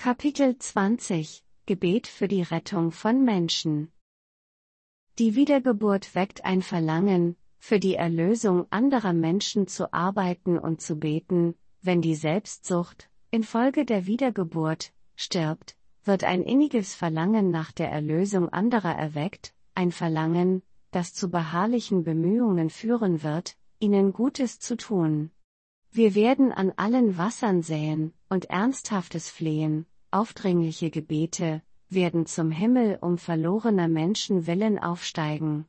Kapitel 20 – Gebet für die Rettung von Menschen. Die Wiedergeburt weckt ein Verlangen, für die Erlösung anderer Menschen zu arbeiten und zu beten. Wenn die Selbstsucht, infolge der Wiedergeburt, stirbt, wird ein inniges Verlangen nach der Erlösung anderer erweckt, ein Verlangen, das zu beharrlichen Bemühungen führen wird, ihnen Gutes zu tun. Wir werden an allen Wassern säen, und ernsthaftes Flehen, aufdringliche Gebete, werden zum Himmel um verlorener Menschen willen aufsteigen.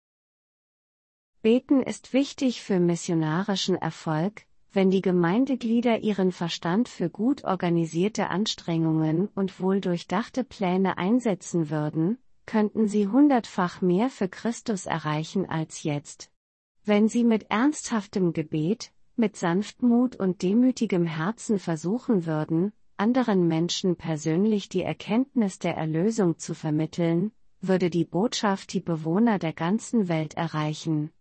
Beten ist wichtig für missionarischen Erfolg. Wenn die Gemeindeglieder ihren Verstand für gut organisierte Anstrengungen und wohldurchdachte Pläne einsetzen würden, könnten sie 100-fach mehr für Christus erreichen als jetzt. Wenn sie mit ernsthaftem Gebet, mit Sanftmut und demütigem Herzen versuchen würden, anderen Menschen persönlich die Erkenntnis der Erlösung zu vermitteln, würde die Botschaft die Bewohner der ganzen Welt erreichen.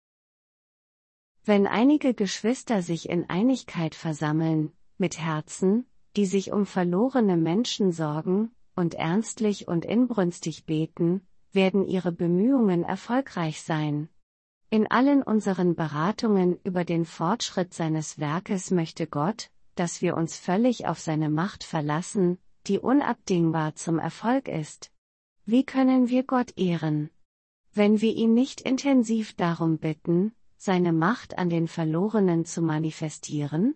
Wenn einige Geschwister sich in Einigkeit versammeln, mit Herzen, die sich um verlorene Menschen sorgen, und ernstlich und inbrünstig beten, werden ihre Bemühungen erfolgreich sein. In allen unseren Beratungen über den Fortschritt seines Werkes möchte Gott, dass wir uns völlig auf seine Macht verlassen, die unabdingbar zum Erfolg ist. Wie können wir Gott ehren? Wenn wir ihn nicht intensiv darum bitten, seine Macht an den Verlorenen zu manifestieren?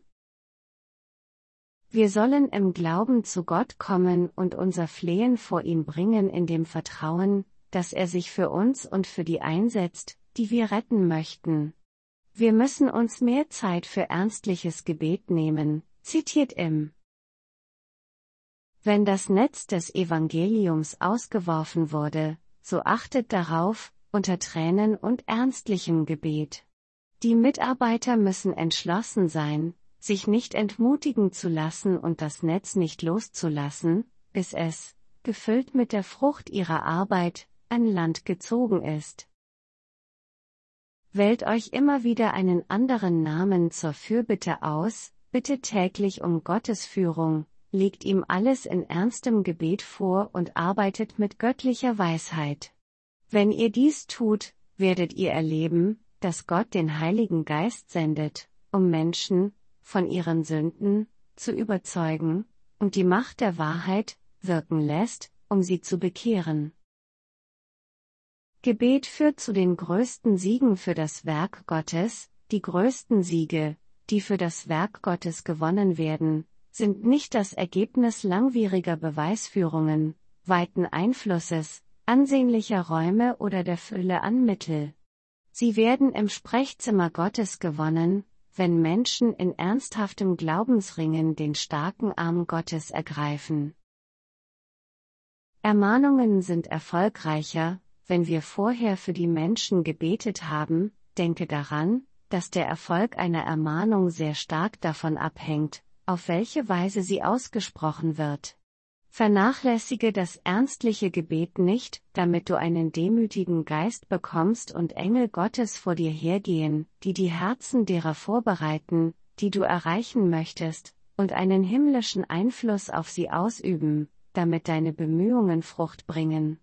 Wir sollen im Glauben zu Gott kommen und unser Flehen vor ihn bringen in dem Vertrauen, dass er sich für uns und für die einsetzt, die wir retten möchten. Wir müssen uns mehr Zeit für ernstliches Gebet nehmen, zitiert im. Wenn das Netz des Evangeliums ausgeworfen wurde, so achtet darauf, unter Tränen und ernstlichem Gebet. Die Mitarbeiter müssen entschlossen sein, sich nicht entmutigen zu lassen und das Netz nicht loszulassen, bis es, gefüllt mit der Frucht ihrer Arbeit, an Land gezogen ist. Wählt euch immer wieder einen anderen Namen zur Fürbitte aus, bittet täglich um Gottes Führung, legt ihm alles in ernstem Gebet vor und arbeitet mit göttlicher Weisheit. Wenn ihr dies tut, werdet ihr erleben, dass Gott den Heiligen Geist sendet, um Menschen, von ihren Sünden, zu überzeugen, und die Macht der Wahrheit, wirken lässt, um sie zu bekehren. Gebet führt zu den größten Siegen für das Werk Gottes. Die größten Siege, die für das Werk Gottes gewonnen werden, sind nicht das Ergebnis langwieriger Beweisführungen, weiten Einflusses, ansehnlicher Räume oder der Fülle an Mittel. Sie werden im Sprechzimmer Gottes gewonnen, wenn Menschen in ernsthaftem Glaubensringen den starken Arm Gottes ergreifen. Ermahnungen sind erfolgreicher, wenn wir vorher für die Menschen gebetet haben. Denke daran, dass der Erfolg einer Ermahnung sehr stark davon abhängt, auf welche Weise sie ausgesprochen wird. Vernachlässige das ernstliche Gebet nicht, damit du einen demütigen Geist bekommst und Engel Gottes vor dir hergehen, die die Herzen derer vorbereiten, die du erreichen möchtest, und einen himmlischen Einfluss auf sie ausüben, damit deine Bemühungen Frucht bringen.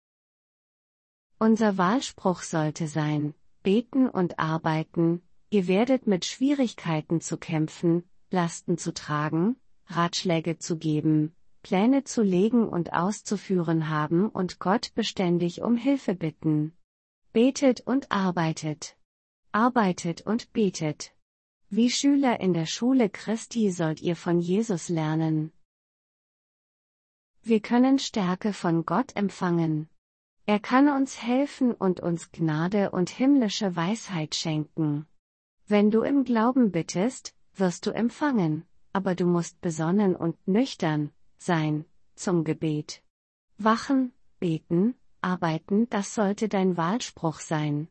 Unser Wahlspruch sollte sein: Beten und arbeiten. Ihr werdet mit Schwierigkeiten zu kämpfen, Lasten zu tragen, Ratschläge zu geben, Pläne zu legen und auszuführen haben und Gott beständig um Hilfe bitten. Betet und arbeitet. Arbeitet und betet. Wie Schüler in der Schule Christi sollt ihr von Jesus lernen. Wir können Stärke von Gott empfangen. Er kann uns helfen und uns Gnade und himmlische Weisheit schenken. Wenn du im Glauben bittest, wirst du empfangen, aber du musst besonnen und nüchtern sein zum Gebet. Wachen, beten, arbeiten, das sollte dein Wahlspruch sein.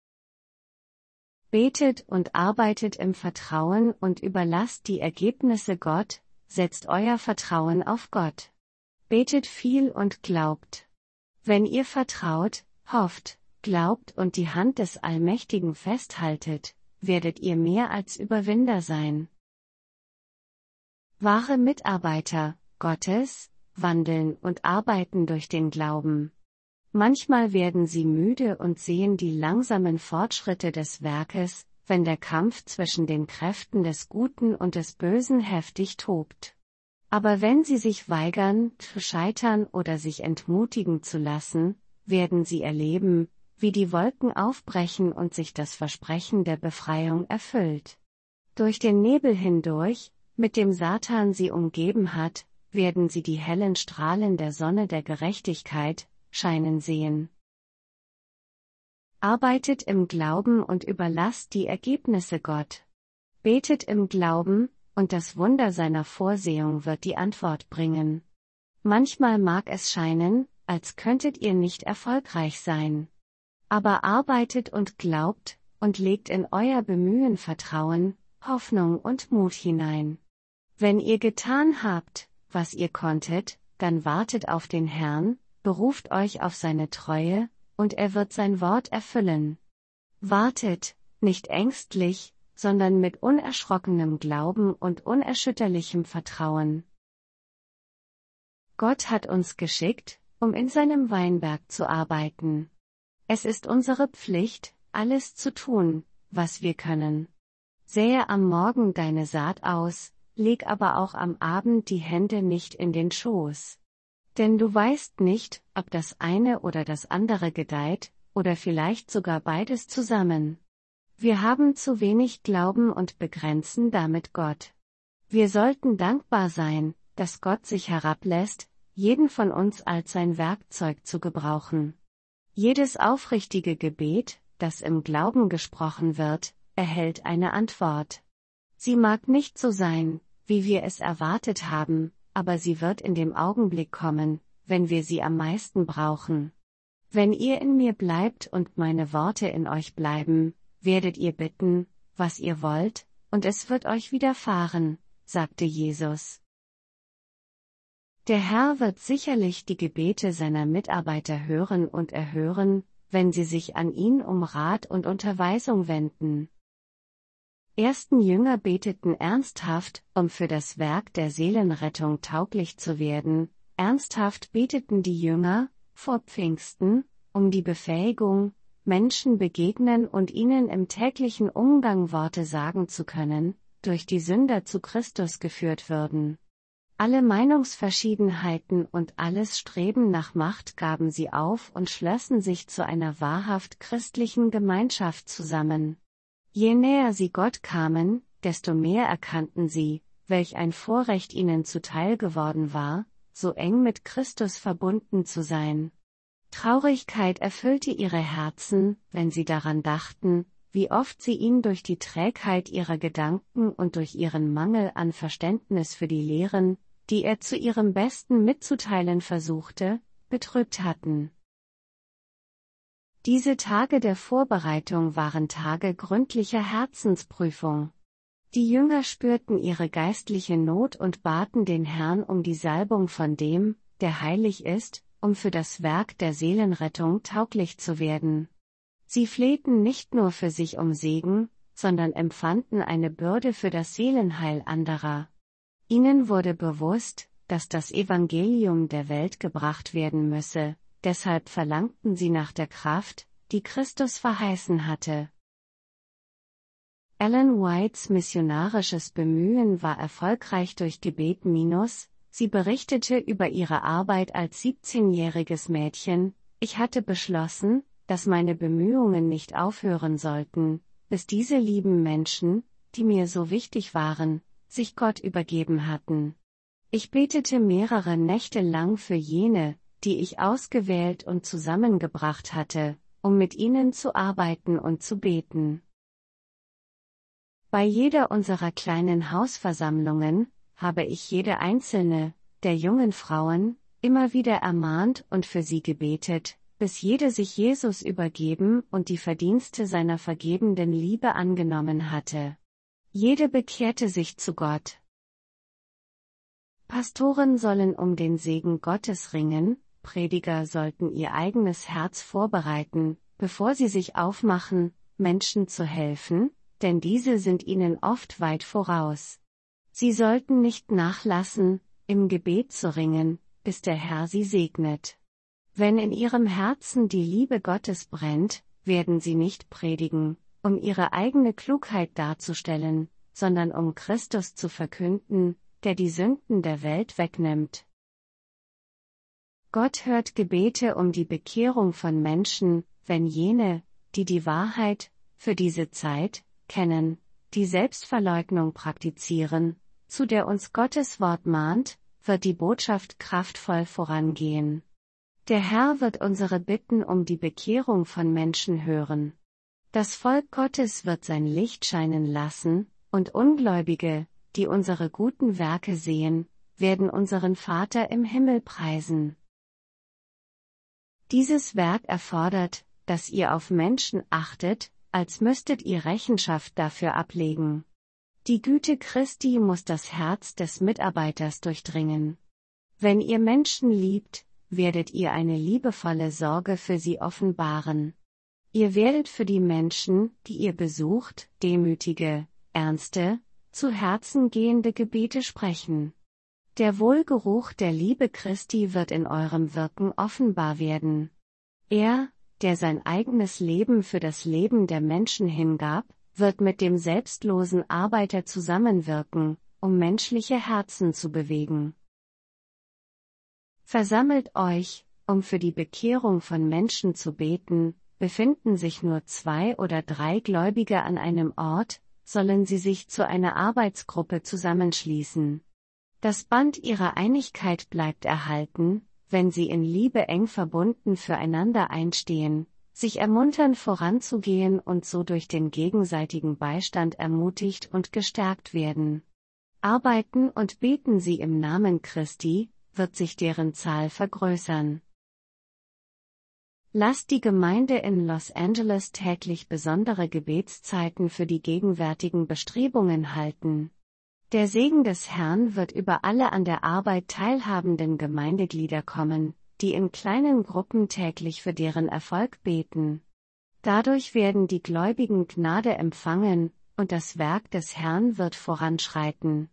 Betet und arbeitet im Vertrauen und überlasst die Ergebnisse Gott, setzt euer Vertrauen auf Gott. Betet viel und glaubt. Wenn ihr vertraut, hofft, glaubt und die Hand des Allmächtigen festhaltet, werdet ihr mehr als Überwinder sein. Wahre Mitarbeiter, Gottes, wandeln und arbeiten durch den Glauben. Manchmal werden sie müde und sehen die langsamen Fortschritte des Werkes, wenn der Kampf zwischen den Kräften des Guten und des Bösen heftig tobt. Aber wenn sie sich weigern, zu scheitern oder sich entmutigen zu lassen, werden sie erleben, wie die Wolken aufbrechen und sich das Versprechen der Befreiung erfüllt. Durch den Nebel hindurch, mit dem Satan sie umgeben hat, werden sie die hellen Strahlen der Sonne der Gerechtigkeit scheinen sehen. Arbeitet im Glauben und überlasst die Ergebnisse Gott. Betet im Glauben, und das Wunder seiner Vorsehung wird die Antwort bringen. Manchmal mag es scheinen, als könntet ihr nicht erfolgreich sein. Aber arbeitet und glaubt, und legt in euer Bemühen Vertrauen, Hoffnung und Mut hinein. Wenn ihr getan habt, was ihr konntet, dann wartet auf den Herrn, beruft euch auf seine Treue, und er wird sein Wort erfüllen. Wartet, nicht ängstlich, sondern mit unerschrockenem Glauben und unerschütterlichem Vertrauen. Gott hat uns geschickt, um in seinem Weinberg zu arbeiten. Es ist unsere Pflicht, alles zu tun, was wir können. Sähe am Morgen deine Saat aus, leg aber auch am Abend die Hände nicht in den Schoß. Denn du weißt nicht, ob das eine oder das andere gedeiht, oder vielleicht sogar beides zusammen. Wir haben zu wenig Glauben und begrenzen damit Gott. Wir sollten dankbar sein, dass Gott sich herablässt, jeden von uns als sein Werkzeug zu gebrauchen. Jedes aufrichtige Gebet, das im Glauben gesprochen wird, erhält eine Antwort. Sie mag nicht so sein, wie wir es erwartet haben, aber sie wird in dem Augenblick kommen, wenn wir sie am meisten brauchen. Wenn ihr in mir bleibt und meine Worte in euch bleiben, werdet ihr bitten, was ihr wollt, und es wird euch widerfahren, sagte Jesus. Der Herr wird sicherlich die Gebete seiner Mitarbeiter hören und erhören, wenn sie sich an ihn um Rat und Unterweisung wenden. Ersten Jünger beteten ernsthaft, um für das Werk der Seelenrettung tauglich zu werden. Ernsthaft beteten die Jünger, vor Pfingsten, um die Befähigung, Menschen begegnen und ihnen im täglichen Umgang Worte sagen zu können, durch die Sünder zu Christus geführt würden. Alle Meinungsverschiedenheiten und alles Streben nach Macht gaben sie auf und schlossen sich zu einer wahrhaft christlichen Gemeinschaft zusammen. Je näher sie Gott kamen, desto mehr erkannten sie, welch ein Vorrecht ihnen zuteil geworden war, so eng mit Christus verbunden zu sein. Traurigkeit erfüllte ihre Herzen, wenn sie daran dachten, wie oft sie ihn durch die Trägheit ihrer Gedanken und durch ihren Mangel an Verständnis für die Lehren, die er zu ihrem Besten mitzuteilen versuchte, betrübt hatten. Diese Tage der Vorbereitung waren Tage gründlicher Herzensprüfung. Die Jünger spürten ihre geistliche Not und baten den Herrn um die Salbung von dem, der heilig ist, um für das Werk der Seelenrettung tauglich zu werden. Sie flehten nicht nur für sich um Segen, sondern empfanden eine Bürde für das Seelenheil anderer. Ihnen wurde bewusst, dass das Evangelium der Welt gebracht werden müsse, deshalb verlangten sie nach der Kraft, die Christus verheißen hatte. Ellen Whites missionarisches Bemühen war erfolgreich durch Gebet-. Sie berichtete über ihre Arbeit als 17-jähriges Mädchen: Ich hatte beschlossen, dass meine Bemühungen nicht aufhören sollten, bis diese lieben Menschen, die mir so wichtig waren, sich Gott übergeben hatten. Ich betete mehrere Nächte lang für jene, die ich ausgewählt und zusammengebracht hatte, um mit ihnen zu arbeiten und zu beten. Bei jeder unserer kleinen Hausversammlungen habe ich jede einzelne der jungen Frauen immer wieder ermahnt und für sie gebetet, bis jede sich Jesus übergeben und die Verdienste seiner vergebenden Liebe angenommen hatte. Jede bekehrte sich zu Gott. Pastoren sollen um den Segen Gottes ringen, Prediger sollten ihr eigenes Herz vorbereiten, bevor sie sich aufmachen, Menschen zu helfen, denn diese sind ihnen oft weit voraus. Sie sollten nicht nachlassen, im Gebet zu ringen, bis der Herr sie segnet. Wenn in ihrem Herzen die Liebe Gottes brennt, werden sie nicht predigen, um ihre eigene Klugheit darzustellen, sondern um Christus zu verkünden, der die Sünden der Welt wegnimmt. Gott hört Gebete um die Bekehrung von Menschen, wenn jene, die die Wahrheit, für diese Zeit, kennen, die Selbstverleugnung praktizieren, zu der uns Gottes Wort mahnt, wird die Botschaft kraftvoll vorangehen. Der Herr wird unsere Bitten um die Bekehrung von Menschen hören. Das Volk Gottes wird sein Licht scheinen lassen, und Ungläubige, die unsere guten Werke sehen, werden unseren Vater im Himmel preisen. Dieses Werk erfordert, dass ihr auf Menschen achtet, als müsstet ihr Rechenschaft dafür ablegen. Die Güte Christi muss das Herz des Mitarbeiters durchdringen. Wenn ihr Menschen liebt, werdet ihr eine liebevolle Sorge für sie offenbaren. Ihr werdet für die Menschen, die ihr besucht, demütige, ernste, zu Herzen gehende Gebete sprechen. Der Wohlgeruch der Liebe Christi wird in eurem Wirken offenbar werden. Er, der sein eigenes Leben für das Leben der Menschen hingab, wird mit dem selbstlosen Arbeiter zusammenwirken, um menschliche Herzen zu bewegen. Versammelt euch, um für die Bekehrung von Menschen zu beten, befinden sich nur 2 oder 3 Gläubige an einem Ort, sollen sie sich zu einer Arbeitsgruppe zusammenschließen. Das Band ihrer Einigkeit bleibt erhalten, wenn sie in Liebe eng verbunden füreinander einstehen, sich ermuntern voranzugehen und so durch den gegenseitigen Beistand ermutigt und gestärkt werden. Arbeiten und beten sie im Namen Christi, wird sich deren Zahl vergrößern. Lasst die Gemeinde in Los Angeles täglich besondere Gebetszeiten für die gegenwärtigen Bestrebungen halten. Der Segen des Herrn wird über alle an der Arbeit teilhabenden Gemeindeglieder kommen, die in kleinen Gruppen täglich für deren Erfolg beten. Dadurch werden die Gläubigen Gnade empfangen, und das Werk des Herrn wird voranschreiten.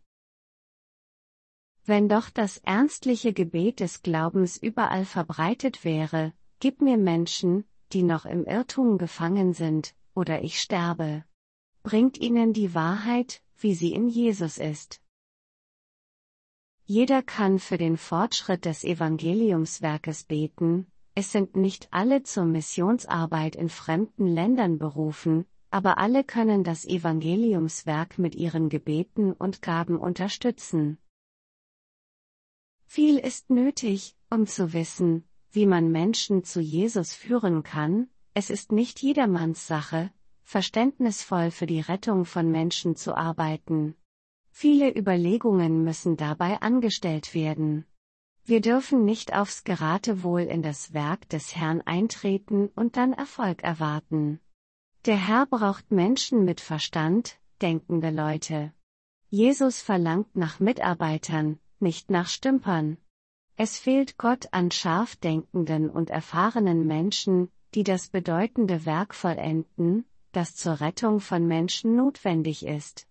Wenn doch das ernstliche Gebet des Glaubens überall verbreitet wäre, gib mir Menschen, die noch im Irrtum gefangen sind, oder ich sterbe. Bringt ihnen die Wahrheit, wie sie in Jesus ist. Jeder kann für den Fortschritt des Evangeliumswerkes beten, es sind nicht alle zur Missionsarbeit in fremden Ländern berufen, aber alle können das Evangeliumswerk mit ihren Gebeten und Gaben unterstützen. Viel ist nötig, um zu wissen, wie man Menschen zu Jesus führen kann. Es ist nicht jedermanns Sache, verständnisvoll für die Rettung von Menschen zu arbeiten. Viele Überlegungen müssen dabei angestellt werden. Wir dürfen nicht aufs Geratewohl in das Werk des Herrn eintreten und dann Erfolg erwarten. Der Herr braucht Menschen mit Verstand, denkende Leute. Jesus verlangt nach Mitarbeitern, nicht nach Stümpern. Es fehlt Gott an scharf denkenden und erfahrenen Menschen, die das bedeutende Werk vollenden, das zur Rettung von Menschen notwendig ist.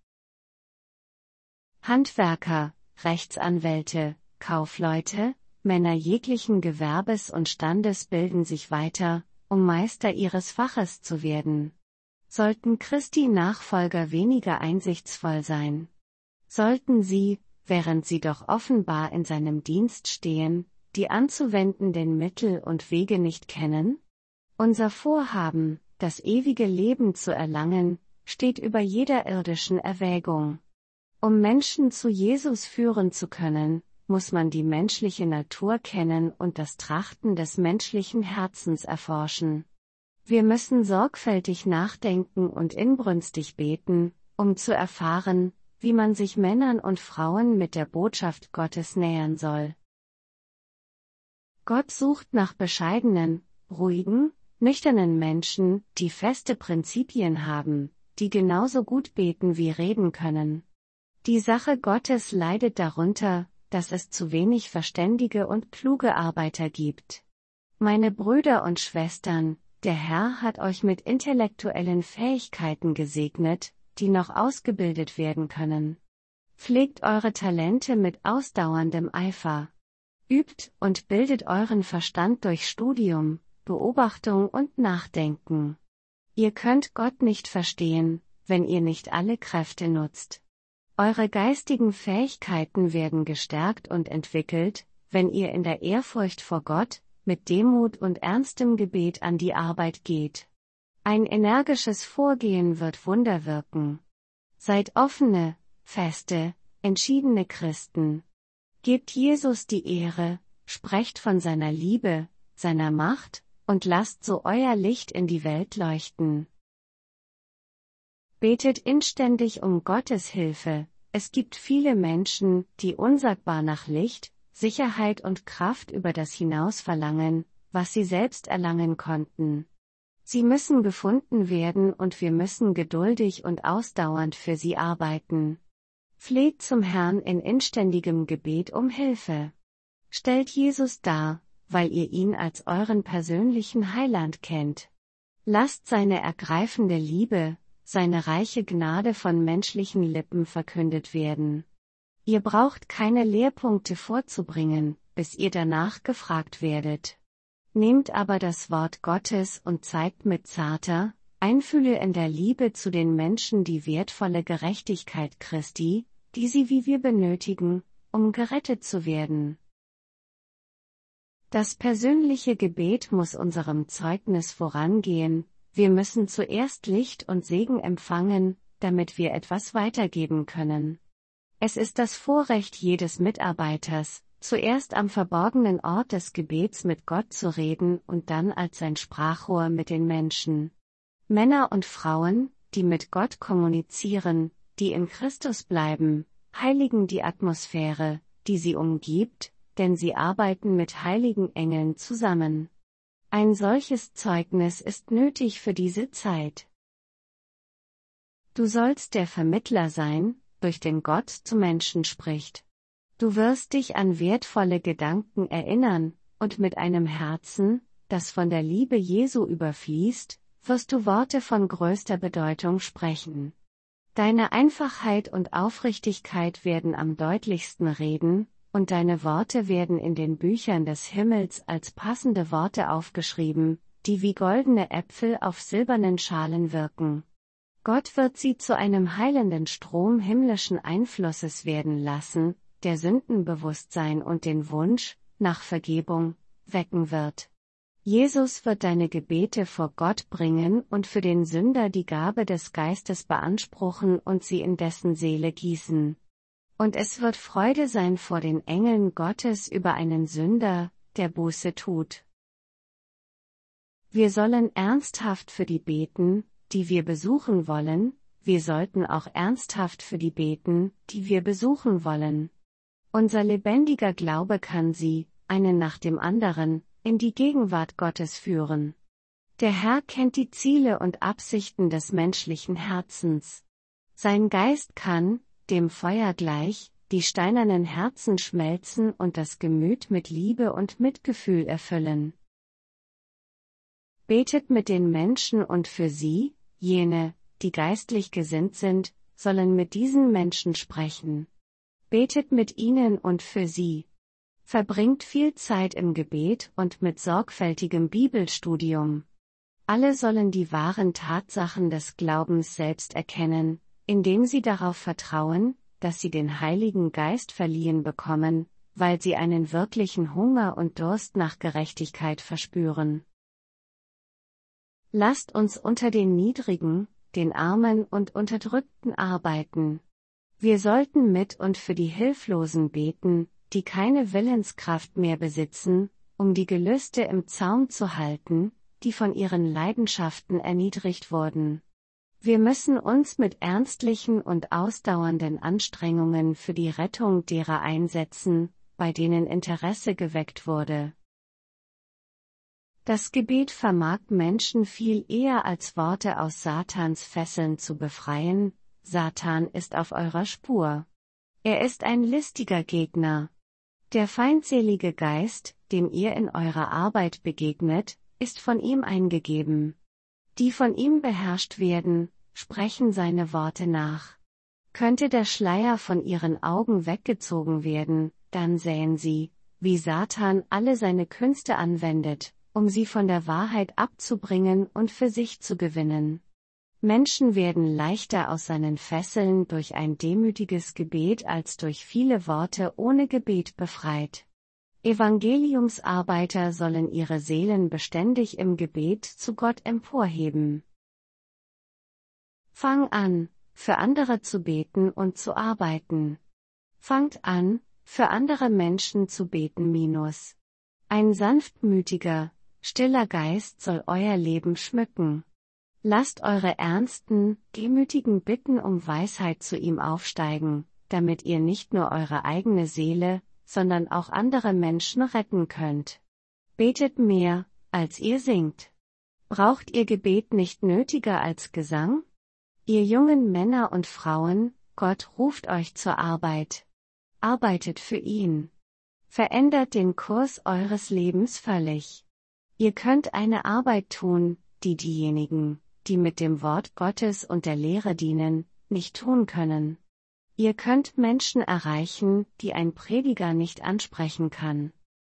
Handwerker, Rechtsanwälte, Kaufleute, Männer jeglichen Gewerbes und Standes bilden sich weiter, um Meister ihres Faches zu werden. Sollten Christi Nachfolger weniger einsichtsvoll sein? Sollten sie, während sie doch offenbar in seinem Dienst stehen, die anzuwendenden Mittel und Wege nicht kennen? Unser Vorhaben, das ewige Leben zu erlangen, steht über jeder irdischen Erwägung. Um Menschen zu Jesus führen zu können, muss man die menschliche Natur kennen und das Trachten des menschlichen Herzens erforschen. Wir müssen sorgfältig nachdenken und inbrünstig beten, um zu erfahren, wie man sich Männern und Frauen mit der Botschaft Gottes nähern soll. Gott sucht nach bescheidenen, ruhigen, nüchternen Menschen, die feste Prinzipien haben, die genauso gut beten wie reden können. Die Sache Gottes leidet darunter, dass es zu wenig verständige und kluge Arbeiter gibt. Meine Brüder und Schwestern, der Herr hat euch mit intellektuellen Fähigkeiten gesegnet, die noch ausgebildet werden können. Pflegt eure Talente mit ausdauerndem Eifer. Übt und bildet euren Verstand durch Studium, Beobachtung und Nachdenken. Ihr könnt Gott nicht verstehen, wenn ihr nicht alle Kräfte nutzt. Eure geistigen Fähigkeiten werden gestärkt und entwickelt, wenn ihr in der Ehrfurcht vor Gott, mit Demut und ernstem Gebet an die Arbeit geht. Ein energisches Vorgehen wird Wunder wirken. Seid offene, feste, entschiedene Christen. Gebt Jesus die Ehre, sprecht von seiner Liebe, seiner Macht, und lasst so euer Licht in die Welt leuchten. Betet inständig um Gottes Hilfe. Es gibt viele Menschen, die unsagbar nach Licht, Sicherheit und Kraft über das hinaus verlangen, was sie selbst erlangen konnten. Sie müssen gefunden werden und wir müssen geduldig und ausdauernd für sie arbeiten. Fleht zum Herrn in inständigem Gebet um Hilfe. Stellt Jesus dar, weil ihr ihn als euren persönlichen Heiland kennt. Lasst seine ergreifende Liebe, seine reiche Gnade von menschlichen Lippen verkündet werden. Ihr braucht keine Lehrpunkte vorzubringen, bis ihr danach gefragt werdet. Nehmt aber das Wort Gottes und zeigt mit zarter, einfühlender Liebe zu den Menschen die wertvolle Gerechtigkeit Christi, die sie wie wir benötigen, um gerettet zu werden. Das persönliche Gebet muss unserem Zeugnis vorangehen, wir müssen zuerst Licht und Segen empfangen, damit wir etwas weitergeben können. Es ist das Vorrecht jedes Mitarbeiters, zuerst am verborgenen Ort des Gebets mit Gott zu reden und dann als sein Sprachrohr mit den Menschen. Männer und Frauen, die mit Gott kommunizieren, die in Christus bleiben, heiligen die Atmosphäre, die sie umgibt, denn sie arbeiten mit heiligen Engeln zusammen. Ein solches Zeugnis ist nötig für diese Zeit. Du sollst der Vermittler sein, durch den Gott zu Menschen spricht. Du wirst dich an wertvolle Gedanken erinnern, und mit einem Herzen, das von der Liebe Jesu überfließt, wirst du Worte von größter Bedeutung sprechen. Deine Einfachheit und Aufrichtigkeit werden am deutlichsten reden, und deine Worte werden in den Büchern des Himmels als passende Worte aufgeschrieben, die wie goldene Äpfel auf silbernen Schalen wirken. Gott wird sie zu einem heilenden Strom himmlischen Einflusses werden lassen, der Sündenbewusstsein und den Wunsch nach Vergebung wecken wird. Jesus wird deine Gebete vor Gott bringen und für den Sünder die Gabe des Geistes beanspruchen und sie in dessen Seele gießen. Und es wird Freude sein vor den Engeln Gottes über einen Sünder, der Buße tut. Wir sollen ernsthaft für die beten, die wir besuchen wollen, wir sollten auch ernsthaft für die beten, die wir besuchen wollen. Unser lebendiger Glaube kann sie, einen nach dem anderen, in die Gegenwart Gottes führen. Der Herr kennt die Ziele und Absichten des menschlichen Herzens. Sein Geist kann, dem Feuer gleich, die steinernen Herzen schmelzen und das Gemüt mit Liebe und Mitgefühl erfüllen. Betet mit den Menschen und für sie, jene, die geistlich gesinnt sind, sollen mit diesen Menschen sprechen. Betet mit ihnen und für sie. Verbringt viel Zeit im Gebet und mit sorgfältigem Bibelstudium. Alle sollen die wahren Tatsachen des Glaubens selbst erkennen, indem sie darauf vertrauen, dass sie den Heiligen Geist verliehen bekommen, weil sie einen wirklichen Hunger und Durst nach Gerechtigkeit verspüren. Lasst uns unter den Niedrigen, den Armen und Unterdrückten arbeiten. Wir sollten mit und für die Hilflosen beten, die keine Willenskraft mehr besitzen, um die Gelüste im Zaum zu halten, die von ihren Leidenschaften erniedrigt wurden. Wir müssen uns mit ernstlichen und ausdauernden Anstrengungen für die Rettung derer einsetzen, bei denen Interesse geweckt wurde. Das Gebet vermag Menschen viel eher als Worte aus Satans Fesseln zu befreien. Satan ist auf eurer Spur. Er ist ein listiger Gegner. Der feindselige Geist, dem ihr in eurer Arbeit begegnet, ist von ihm eingegeben. Die von ihm beherrscht werden, sprechen seine Worte nach. Könnte der Schleier von ihren Augen weggezogen werden, dann sähen sie, wie Satan alle seine Künste anwendet, um sie von der Wahrheit abzubringen und für sich zu gewinnen. Menschen werden leichter aus seinen Fesseln durch ein demütiges Gebet als durch viele Worte ohne Gebet befreit. Evangeliumsarbeiter sollen ihre Seelen beständig im Gebet zu Gott emporheben. Fang an, für andere zu beten und zu arbeiten. Fangt an, für andere Menschen zu beten. Ein sanftmütiger, stiller Geist soll euer Leben schmücken. Lasst eure ernsten, demütigen Bitten um Weisheit zu ihm aufsteigen, damit ihr nicht nur eure eigene Seele, sondern auch andere Menschen retten könnt. Betet mehr, als ihr singt. Braucht ihr Gebet nicht nötiger als Gesang? Ihr jungen Männer und Frauen, Gott ruft euch zur Arbeit. Arbeitet für ihn. Verändert den Kurs eures Lebens völlig. Ihr könnt eine Arbeit tun, die diejenigen, die mit dem Wort Gottes und der Lehre dienen, nicht tun können. Ihr könnt Menschen erreichen, die ein Prediger nicht ansprechen kann.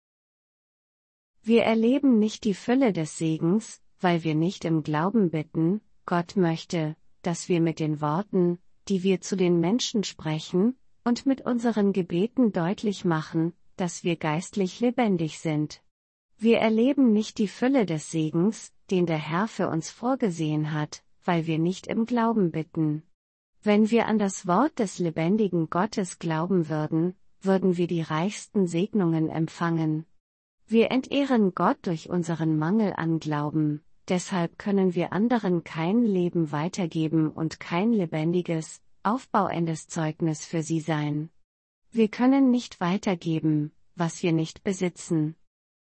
Wir erleben nicht die Fülle des Segens, weil wir nicht im Glauben bitten. Gott möchte, dass wir mit den Worten, die wir zu den Menschen sprechen, und mit unseren Gebeten deutlich machen, dass wir geistlich lebendig sind. Wir erleben nicht die Fülle des Segens, den der Herr für uns vorgesehen hat, weil wir nicht im Glauben bitten. Wenn wir an das Wort des lebendigen Gottes glauben würden, würden wir die reichsten Segnungen empfangen. Wir entehren Gott durch unseren Mangel an Glauben, deshalb können wir anderen kein Leben weitergeben und kein lebendiges, aufbauendes Zeugnis für sie sein. Wir können nicht weitergeben, was wir nicht besitzen.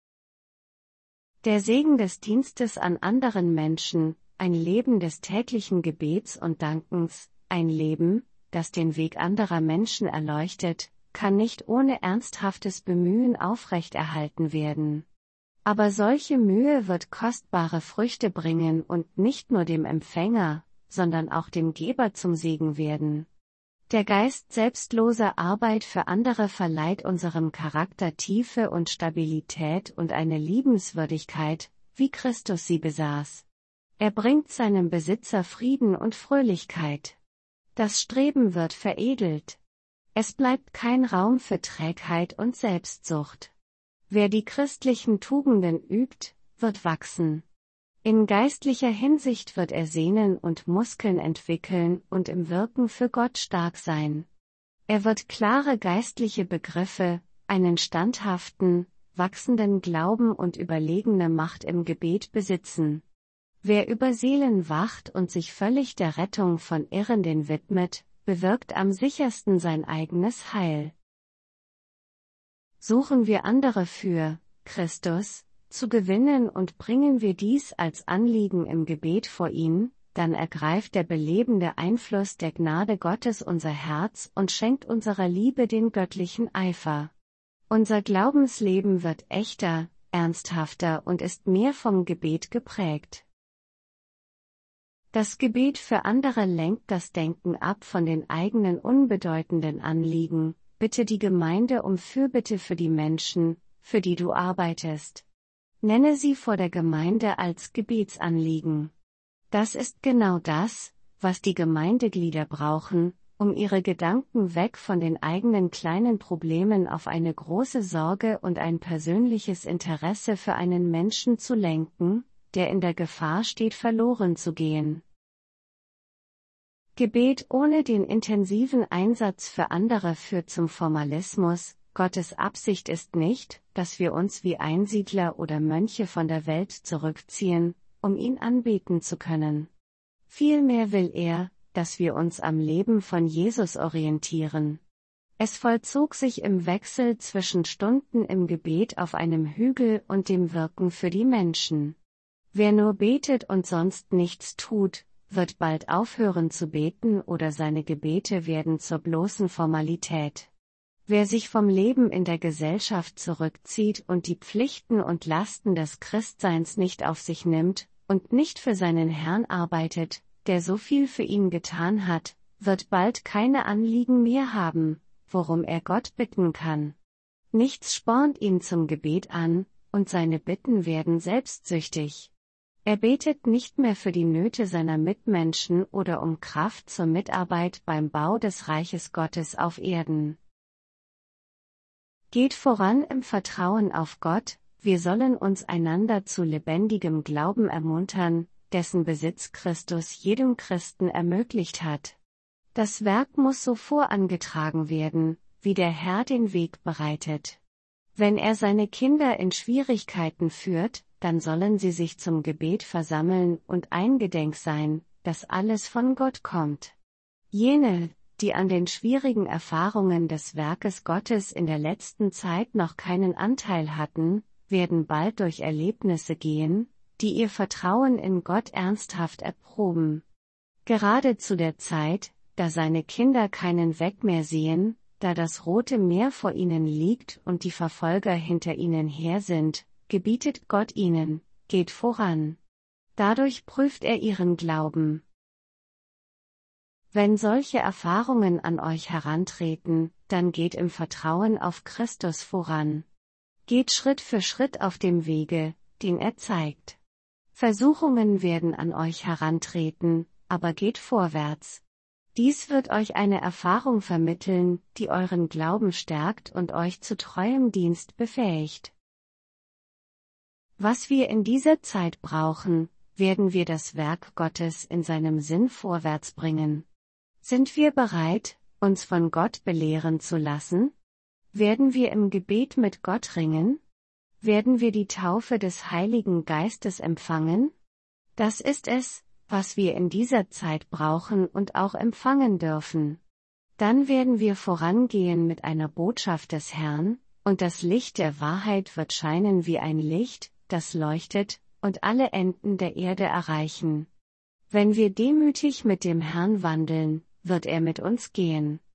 Der Segen des Dienstes an anderen Menschen, ein Leben des täglichen Gebets und Dankens, ein Leben, das den Weg anderer Menschen erleuchtet, kann nicht ohne ernsthaftes Bemühen aufrechterhalten werden. Aber solche Mühe wird kostbare Früchte bringen und nicht nur dem Empfänger, sondern auch dem Geber zum Segen werden. Der Geist selbstloser Arbeit für andere verleiht unserem Charakter Tiefe und Stabilität und eine Liebenswürdigkeit, wie Christus sie besaß. Er bringt seinem Besitzer Frieden und Fröhlichkeit. Das Streben wird veredelt. Es bleibt kein Raum für Trägheit und Selbstsucht. Wer die christlichen Tugenden übt, wird wachsen. In geistlicher Hinsicht wird er Sehnen und Muskeln entwickeln und im Wirken für Gott stark sein. Er wird klare geistliche Begriffe, einen standhaften, wachsenden Glauben und überlegene Macht im Gebet besitzen. Wer über Seelen wacht und sich völlig der Rettung von Irrenden widmet, bewirkt am sichersten sein eigenes Heil. Suchen wir andere für Christus zu gewinnen und bringen wir dies als Anliegen im Gebet vor ihn, dann ergreift der belebende Einfluss der Gnade Gottes unser Herz und schenkt unserer Liebe den göttlichen Eifer. Unser Glaubensleben wird echter, ernsthafter und ist mehr vom Gebet geprägt. Das Gebet für andere lenkt das Denken ab von den eigenen unbedeutenden Anliegen. Bitte die Gemeinde um Fürbitte für die Menschen, für die du arbeitest. Nenne sie vor der Gemeinde als Gebetsanliegen. Das ist genau das, was die Gemeindeglieder brauchen, um ihre Gedanken weg von den eigenen kleinen Problemen auf eine große Sorge und ein persönliches Interesse für einen Menschen zu lenken, der in der Gefahr steht, verloren zu gehen. Gebet ohne den intensiven Einsatz für andere führt zum Formalismus. Gottes Absicht ist nicht, dass wir uns wie Einsiedler oder Mönche von der Welt zurückziehen, um ihn anbeten zu können. Vielmehr will er, dass wir uns am Leben von Jesus orientieren. Es vollzog sich im Wechsel zwischen Stunden im Gebet auf einem Hügel und dem Wirken für die Menschen. Wer nur betet und sonst nichts tut, wird bald aufhören zu beten oder seine Gebete werden zur bloßen Formalität. Wer sich vom Leben in der Gesellschaft zurückzieht und die Pflichten und Lasten des Christseins nicht auf sich nimmt und nicht für seinen Herrn arbeitet, der so viel für ihn getan hat, wird bald keine Anliegen mehr haben, worum er Gott bitten kann. Nichts spornt ihn zum Gebet an, und seine Bitten werden selbstsüchtig. Er betet nicht mehr für die Nöte seiner Mitmenschen oder um Kraft zur Mitarbeit beim Bau des Reiches Gottes auf Erden. Geht voran im Vertrauen auf Gott, wir sollen uns einander zu lebendigem Glauben ermuntern, dessen Besitz Christus jedem Christen ermöglicht hat. Das Werk muss so vorangetragen werden, wie der Herr den Weg bereitet. Wenn er seine Kinder in Schwierigkeiten führt, dann sollen sie sich zum Gebet versammeln und eingedenk sein, dass alles von Gott kommt. Jene, die an den schwierigen Erfahrungen des Werkes Gottes in der letzten Zeit noch keinen Anteil hatten, werden bald durch Erlebnisse gehen, die ihr Vertrauen in Gott ernsthaft erproben. Gerade zu der Zeit, da seine Kinder keinen Weg mehr sehen, da das Rote Meer vor ihnen liegt und die Verfolger hinter ihnen her sind, gebietet Gott ihnen, geht voran. Dadurch prüft er ihren Glauben. Wenn solche Erfahrungen an euch herantreten, dann geht im Vertrauen auf Christus voran. Geht Schritt für Schritt auf dem Wege, den er zeigt. Versuchungen werden an euch herantreten, aber geht vorwärts. Dies wird euch eine Erfahrung vermitteln, die euren Glauben stärkt und euch zu treuem Dienst befähigt. Was wir in dieser Zeit brauchen, werden wir das Werk Gottes in seinem Sinn vorwärts bringen. Sind wir bereit, uns von Gott belehren zu lassen? Werden wir im Gebet mit Gott ringen? Werden wir die Taufe des Heiligen Geistes empfangen? Das ist es, was wir in dieser Zeit brauchen und auch empfangen dürfen. Dann werden wir vorangehen mit einer Botschaft des Herrn, und das Licht der Wahrheit wird scheinen wie ein Licht, das leuchtet, und alle Enden der Erde erreichen. Wenn wir demütig mit dem Herrn wandeln, wird er mit uns gehen.